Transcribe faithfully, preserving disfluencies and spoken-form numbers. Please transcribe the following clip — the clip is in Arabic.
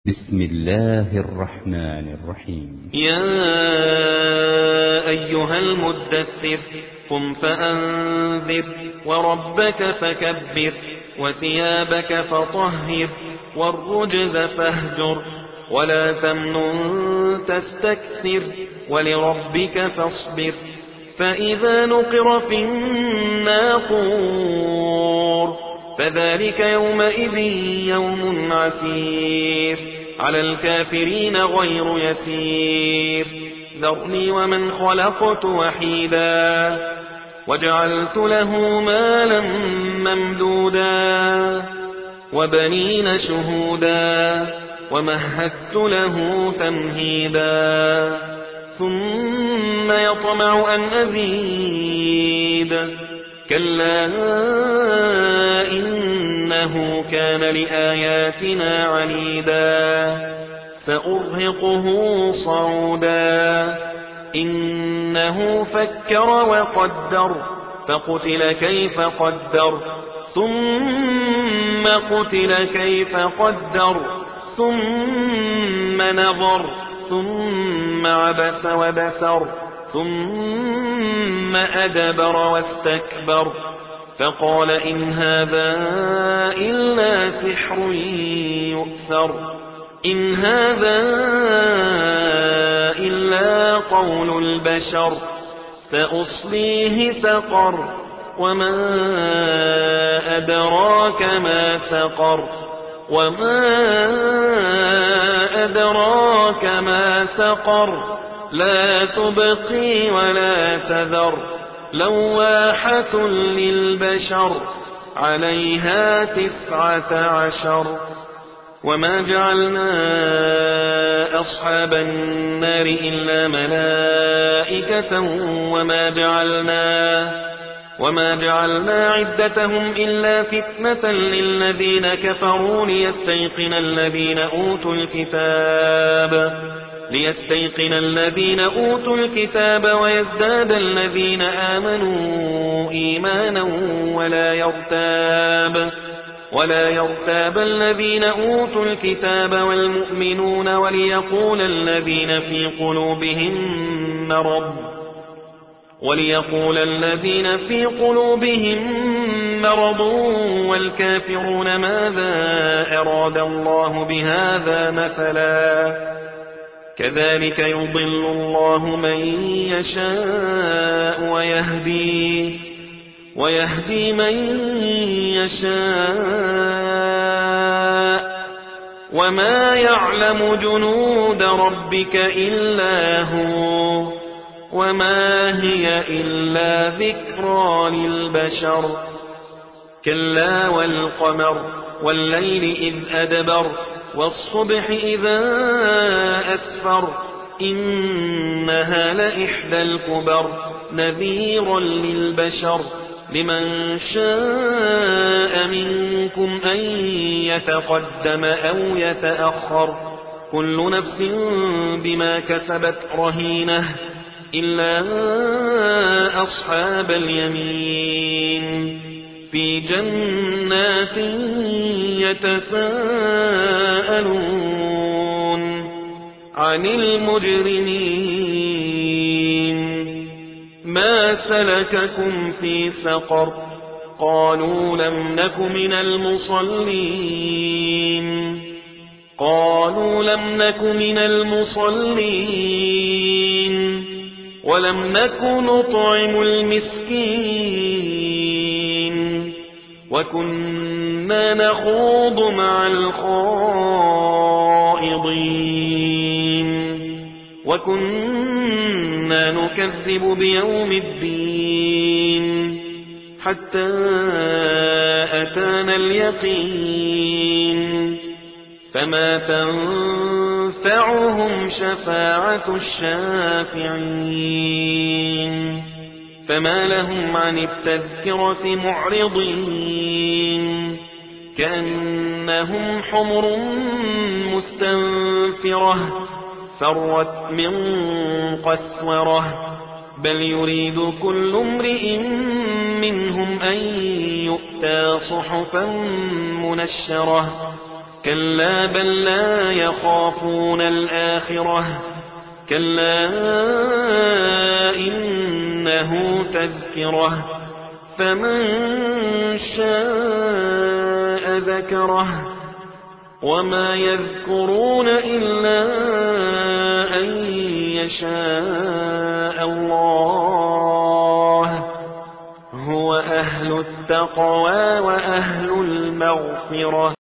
بسم الله الرحمن الرحيم. يا أيها المدثر قم فأنذر وربك فكبر وثيابك فطهر والرجز فاهجر ولا تمنن تستكثر ولربك فاصبر فإذا نقر في الناقور فذلك يومئذ يوم عسير على الكافرين غير يسير ذرني ومن خلقت وحيدا وجعلت له مالا ممدودا وبنين شهودا ومهدت له تمهيدا ثم يطمع أن أزيد كلا إنه كان لآياتنا عنيدا سأرهقه صعودا إنه فكر وقدر فقتل كيف قدر ثم قتل كيف قدر ثم نظر ثم عبس وبسر ثم أدبر واستكبر فقال إن هذا إلا سحر يؤثر إن هذا إلا قول البشر سأصليه سقر وما أدراك ما سقر وما أدراك ما سقر لا تبقي ولا تذر لواحة للبشر عليها تسعة عشر وما جعلنا أصحاب النار إلا ملائكة وما جعلنا وما جعلنا عدتهم إلا فتنة للذين كفروا ليستيقن الذين أوتوا الكتاب ليستيقن الذين أوتوا الكتاب ويزداد الذين آمنوا إيمانا ولا يرتاب ولا يرتاب الذين أوتوا الكتاب والمؤمنون وليقول الذين في قلوبهم مرض وليقول الذين في قلوبهم مرض والكافرون ماذا أراد الله بهذا مثلا كذلك يضل الله من يشاء ويهدي ويهدي من يشاء وما يعلم جنود ربك إلا هو وما هي إلا ذكرى للبشر كلا والقمر والليل إذ أدبر والصبح إذا أسفر إنها لإحدى الكبر نذيرا للبشر لمن شاء منكم أن يتقدم أو يتأخر كل نفس بما كسبت رهينة إلا أصحاب اليمين في جنات يتساءلون عن المجرمين ما سلككم في سقر قالوا لم نك من المصلين قالوا لم نك من المصلين ولم نك نطعم المسكين وكنا نخوض مع الخائضين وكنا نكذب بيوم الدين حتى أتانا اليقين فما تنفعهم شفاعة الشافعين فما لهم عن التذكرة معرضين كأنهم حمر مستنفرة فرت من قسورة بل يريد كل امرئ منهم أن يؤتى صحفا منشرة كلا بل لا يخافون الآخرة كلا إنه تذكرة فمن شاء ذكره وما يذكرون إلا أن يشاء الله هو أهل التقوى وأهل المغفرة